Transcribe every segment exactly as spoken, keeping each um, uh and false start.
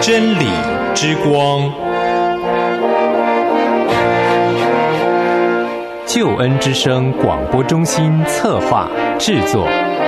真理之光，救恩之声广播中心策划制作。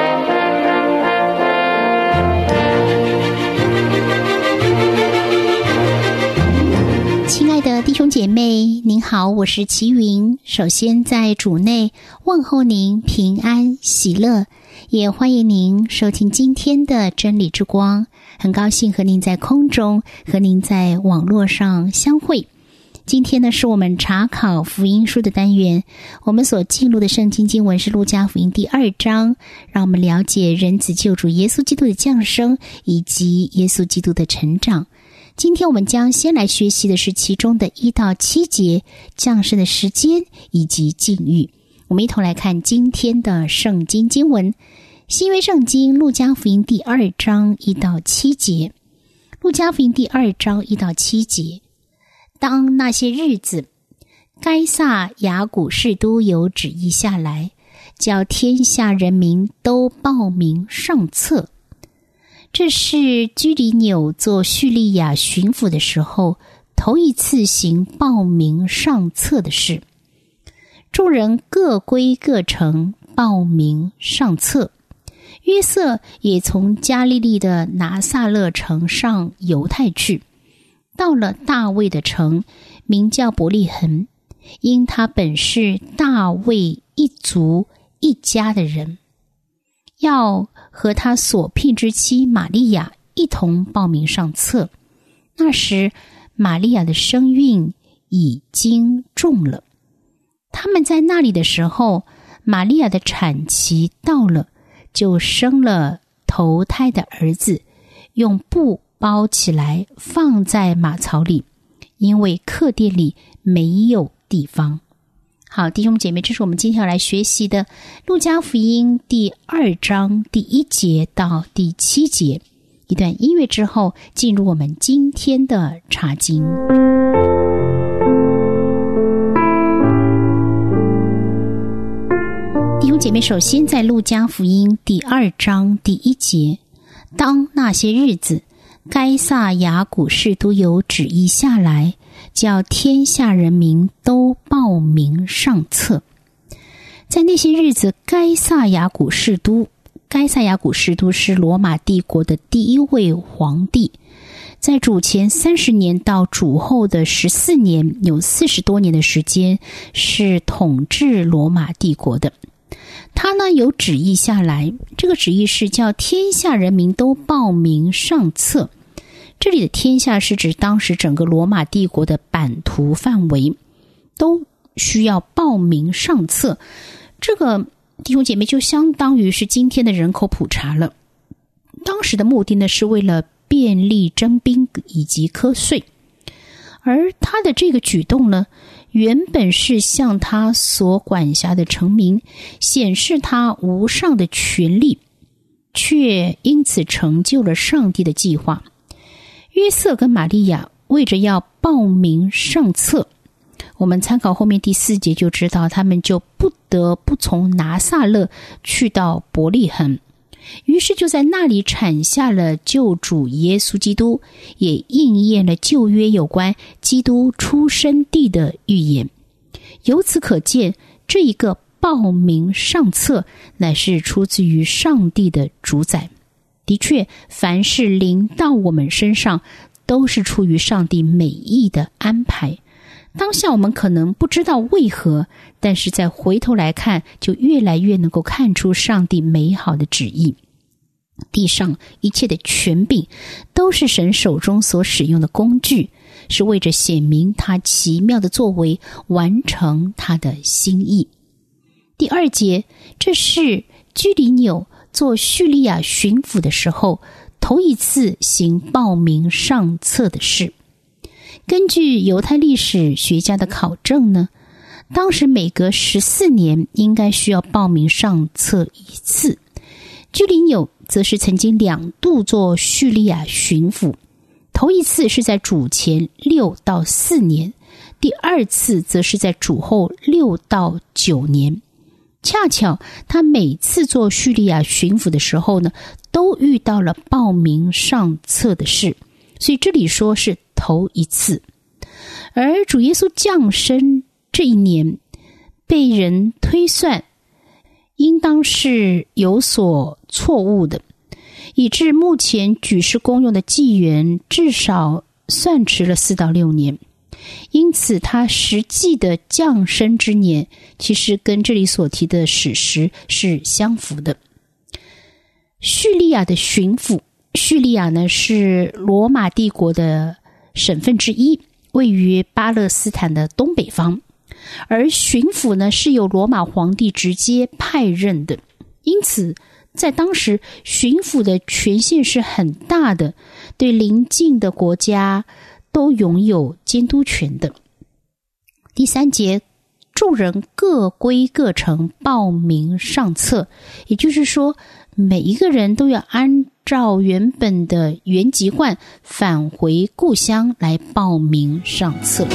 亲爱的弟兄姐妹，您好，我是齐云。首先在主内问候您平安喜乐，也欢迎您收听今天的真理之光。很高兴和您在空中，和您在网络上相会。今天呢，是我们查考福音书的单元。我们所记录的圣经经文是路加福音第二章，让我们了解人子救主耶稣基督的降生以及耶稣基督的成长。今天我们将先来学习的是其中的一到七节降生的时间以及境遇。我们一同来看今天的圣经经文，新约圣经路加福音第二章一到七节。路加福音第二章一到七节，当那些日子，该撒雅古士都有旨意下来，叫天下人民都报名上册。这是居里纽做叙利亚巡抚的时候头一次行报名上册的事。众人各归各城报名上册。约瑟也从加利利的拿撒勒城上犹太去，到了大卫的城，名叫伯利恒，因他本是大卫一族一家的人，要和他所聘之妻玛利亚一同报名上册。那时玛利亚的身孕已经重了。他们在那里的时候，玛利亚的产期到了，就生了头胎的儿子，用布包起来放在马槽里，因为客店里没有地方。好，弟兄姐妹，这是我们今天要来学习的路加福音第二章第一节到第七节。一段音乐之后，进入我们今天的查经。弟兄姐妹，首先在路加福音第二章第一节，当那些日子，该撒雅古士都有旨意下来，叫天下人民都报名上册。在那些日子，该撒雅古士都，该撒雅古士都是罗马帝国的第一位皇帝，在主前三十年到主后的十四年，有四十多年的时间是统治罗马帝国的。他呢有旨意下来，这个旨意是叫天下人民都报名上册。这里的天下是指当时整个罗马帝国的版图范围都需要报名上册。这个弟兄姐妹就相当于是今天的人口普查了。当时的目的呢是为了便利征兵以及课税，而他的这个举动呢，原本是向他所管辖的臣民显示他无上的权力，却因此成就了上帝的计划。约瑟跟玛利亚为着要报名上册，我们参考后面第四节就知道，他们就不得不从拿撒勒去到伯利恒，于是就在那里产下了救主耶稣基督，也应验了旧约有关基督出生地的预言。由此可见，这一个报名上册乃是出自于上帝的主宰。的确，凡是临到我们身上，都是出于上帝美意的安排。当下我们可能不知道为何，但是再回头来看，就越来越能够看出上帝美好的旨意。地上一切的权柄都是神手中所使用的工具，是为着显明他奇妙的作为，完成他的心意。第二节，这是居里纽做叙利亚巡抚的时候头一次行报名上册的事。根据犹太历史学家的考证呢，当时每隔十四年应该需要报名上册一次。居里纽则是曾经两度做叙利亚巡抚，头一次是在主前六到四年，第二次则是在主后六到九年。恰巧他每次做叙利亚巡抚的时候呢，都遇到了报名上册的事， 所以这里说是头一次。而主耶稣降生这一年，被人推算应当是有所错误的，以致目前举世公用的纪元至少算迟了四到六年。因此他实际的降生之年其实跟这里所提的史实是相符的。叙利亚的巡抚，叙利亚呢是罗马帝国的省份之一，位于巴勒斯坦的东北方，而巡抚呢是由罗马皇帝直接派任的，因此在当时巡抚的权限是很大的，对邻近的国家都拥有监督权的。第三节，众人各归各城报名上册，也就是说每一个人都要按照原本的原籍贯返回故乡来报名上册。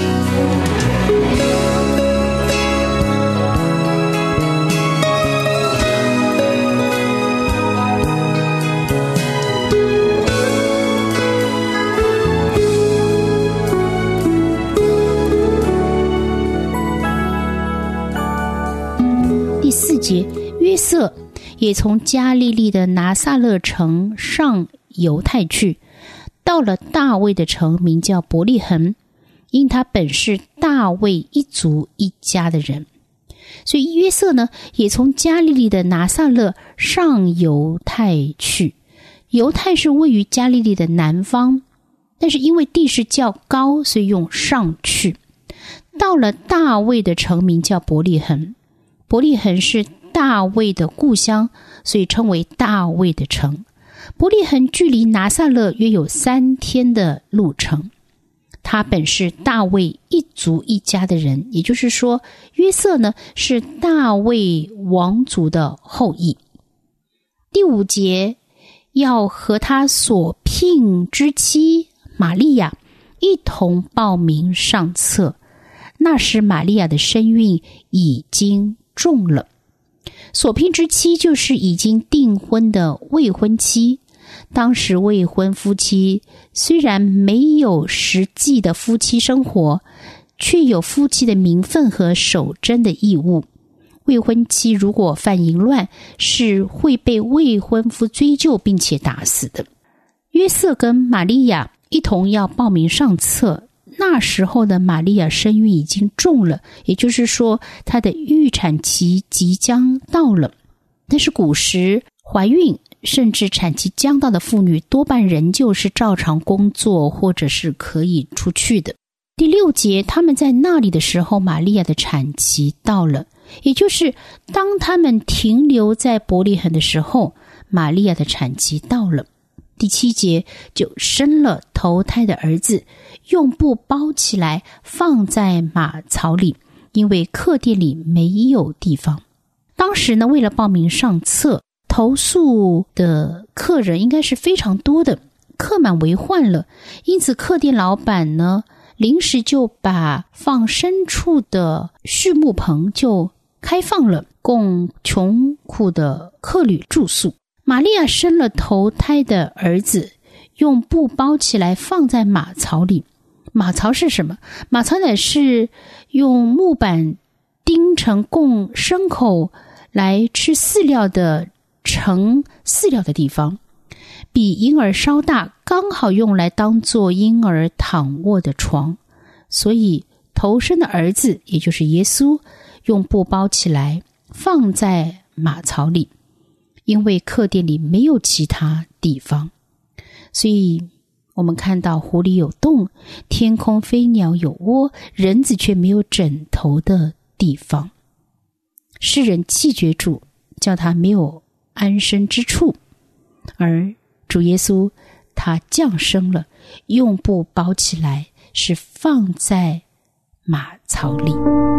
第四节，约瑟也从加利利的拿撒勒城上犹太去，到了大卫的城，名叫伯利恒，因他本是大卫一族一家的人。所以约瑟呢，也从加利利的拿撒勒上犹太去。犹太是位于加利利的南方，但是因为地势较高，所以用上去。到了大卫的城，名叫伯利恒。伯利恒是大卫的故乡，所以称为大卫的城。伯利恒距离拿撒勒约有三天的路程。他本是大卫一族一家的人，也就是说约瑟呢是大卫王族的后裔。第五节，要和他所聘之妻玛利亚一同报名上册。那时玛利亚的身孕已经重了。所聘之妻就是已经订婚的未婚妻。当时未婚夫妻虽然没有实际的夫妻生活，却有夫妻的名分和守贞的义务。未婚妻如果犯淫乱，是会被未婚夫追究并且打死的。约瑟跟玛利亚一同要报名上册。那时候的玛利亚身孕已经重了，也就是说她的预产期即将到了。但是古时怀孕甚至产期将到的妇女多半仍旧是照常工作，或者是可以出去的。第六节，他们在那里的时候，玛利亚的产期到了，也就是当他们停留在伯利恒的时候，玛利亚的产期到了。第七节，就生了头胎的儿子，用布包起来放在马槽里，因为客店里没有地方。当时呢，为了报名上册，投诉的客人应该是非常多的，客满为患了。因此客店老板呢，临时就把放牲畜的畜牧棚就开放了，供穷苦的客旅住宿。玛利亚生了头胎的儿子，用布包起来放在马槽里。马槽是什么？马槽乃是用木板钉成供牲口来吃饲料的盛饲料的地方，比婴儿稍大，刚好用来当做婴儿躺卧的床。所以头生的儿子，也就是耶稣，用布包起来放在马槽里，因为客店里没有其他地方。所以我们看到湖里有洞，天空飞鸟有窝，人子却没有枕头的地方。世人弃绝主，叫他没有安身之处，而主耶稣他降生了，用布包起来，是放在马槽里。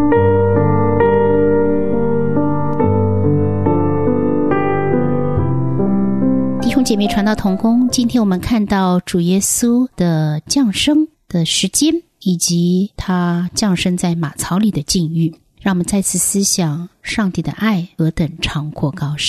弟兄姐妹传道同工，今天我们看到主耶稣的降生的时间，以及他降生在马槽里的境遇，让我们再次思想上帝的爱何等长阔高深。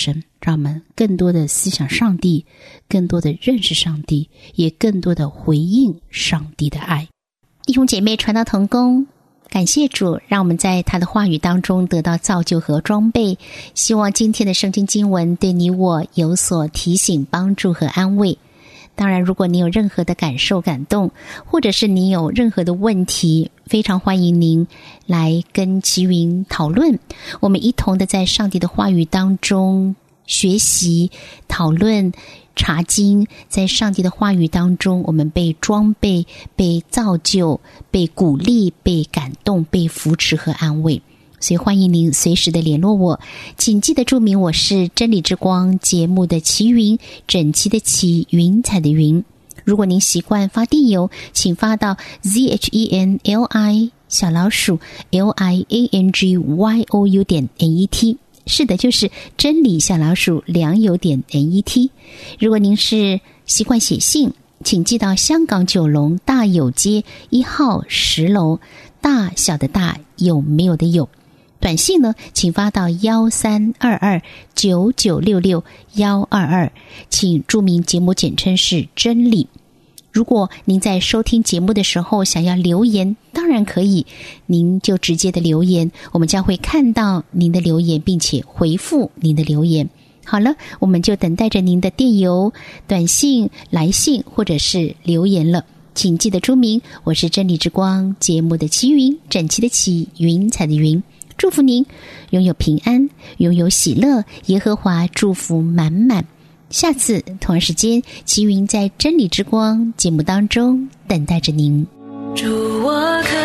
让我们更多的思想上帝，更多的认识上帝，也更多的回应上帝的爱。弟兄姐妹，传道同工，感谢主，让我们在他的话语当中得到造就和装备。希望今天的圣经经文对你我有所提醒、帮助和安慰。当然，如果你有任何的感受、感动，或者是你有任何的问题，非常欢迎您来跟齐云讨论。我们一同的在上帝的话语当中学习、讨论、查经，在上帝的话语当中，我们被装备、被造就、被鼓励、被感动、被扶持和安慰。所以欢迎您随时的联络我，请记得注明我是真理之光节目的齐云，整齐的齐，云彩的云。如果您习惯发电邮，请发到 z h e n l i 小老鼠 l i a n g y o u 点 n e t， 是的，就是真理小老鼠良友点 n e t。 如果您是习惯写信，请寄到香港九龙大有街一号十楼，大小的大，有没有的有。短信呢，请发到幺三二二九九六六幺二二，请注明节目简称是真理。如果您在收听节目的时候想要留言，当然可以，您就直接的留言，我们将会看到您的留言，并且回复您的留言。好了，我们就等待着您的电邮、短信、来信或者是留言了。请记得注明我是真理之光节目的齐云，整齐的齐，云彩的云。祝福您拥有平安，拥有喜乐，耶和华祝福满满。下次同样时间，齐云在真理之光节目当中等待着您。 祝我可